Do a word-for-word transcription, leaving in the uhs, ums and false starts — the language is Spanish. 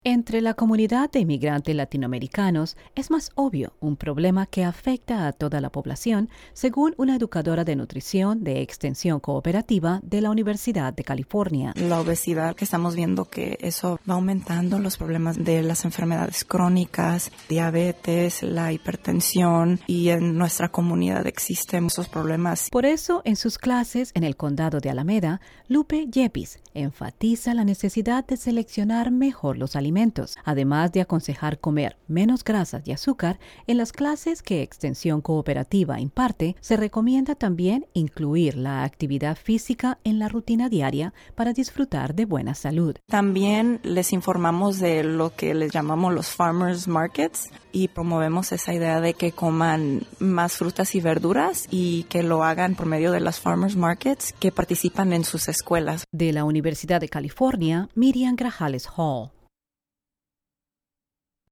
Entre la comunidad de inmigrantes latinoamericanos es más obvio un problema que afecta a toda la población, según una educadora de nutrición de Extensión Cooperativa de la Universidad de California. La obesidad, que estamos viendo que eso va aumentando, los problemas de las enfermedades crónicas, diabetes, la hipertensión, y en nuestra comunidad existen esos problemas. Por eso, en sus clases en el condado de Alameda, Lupe Yepis enfatiza la necesidad de seleccionar mejor los alimentos. Además de aconsejar comer menos grasas y azúcar, en las clases que Extensión Cooperativa imparte, se recomienda también incluir la actividad física en la rutina diaria para disfrutar de buena salud. También les informamos de lo que les llamamos los farmers markets y promovemos esa idea de que coman más frutas y verduras y que lo hagan por medio de las farmers markets que participan en sus escuelas. De la Universidad de California, Miriam Grajales Hall.